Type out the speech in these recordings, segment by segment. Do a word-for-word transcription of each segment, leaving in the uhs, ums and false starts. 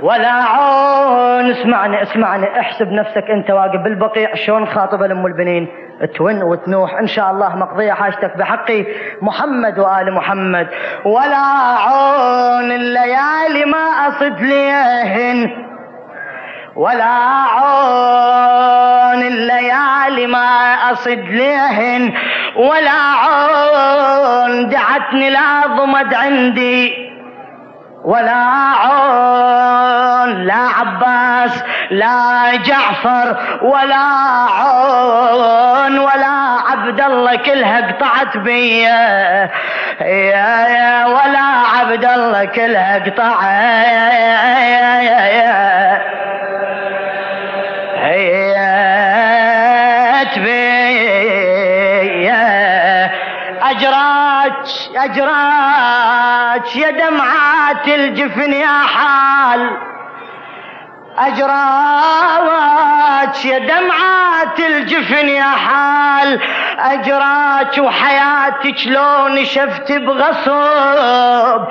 ولا عون. اسمعني اسمعني، احسب نفسك انت واقف بالبقيع شلون خاطبه لام البنين، تون وتنوح ان شاء الله مقضيه حاجتك بحقي محمد وآل محمد. ولا عون الليالي ما اصد ليهن، ولا عون الليالي ما اصد ليهن، ولا عون دعتني لا ضمد عندي، ولا عون لا عباس لا جعفر، ولا عون ولا عبد الله كلها قطعت بيا، يا يا ولا عبد الله كلها قطعت بيا. أجراك أجراك يا دمعات الجفن يا حال، أجراك يا دمعات الجفن يا حال، أجراك وحياتك لون شفت بغصب،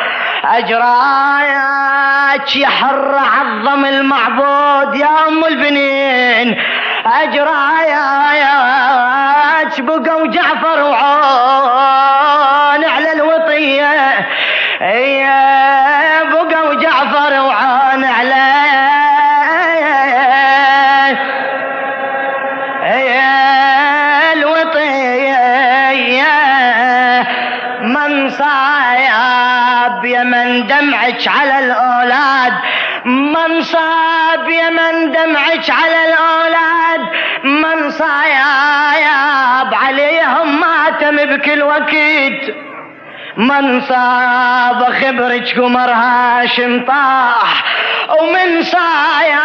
أجراك يا حر عظم المعبود يا أم البنين، أجراك بقوا جعفر وعون على الوطية، يا بقوا جعفر وعون على الوطية. من صايب يا من دمعك على الأولاد، من صاب يا من دمعك على الأولاد، من صايب عليهم ماتم بكل وقت، من صاب خبرك قمر هاشم طاح، ومن صايب